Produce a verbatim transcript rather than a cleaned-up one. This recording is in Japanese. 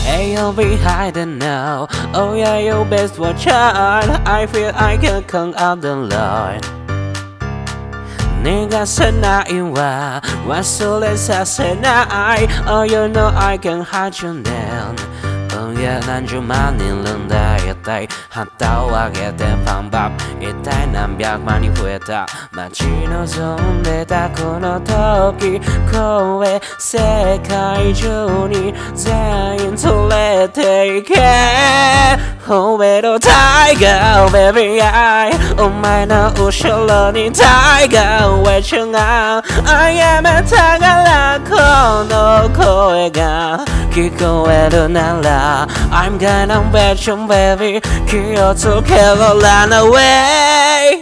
Hey, you'll be hiding now. Oh yeah, you best watch out. I feel I can come out the light. 네가 사나이와 와솔에 사세나이. Oh, you know I can hide you down. Oh yeah, 난 주만 잃는다 이따이 한따오하게 된 방법 이따이 난 벽만이 후회다 마치 너좋은 데다この時声世界中に全員連れて行け上のタイガー Baby I お前の後ろにタイガー上違うあやめたからこの声が聞こえるならI'm gonna bet you baby 気をつけろ Run away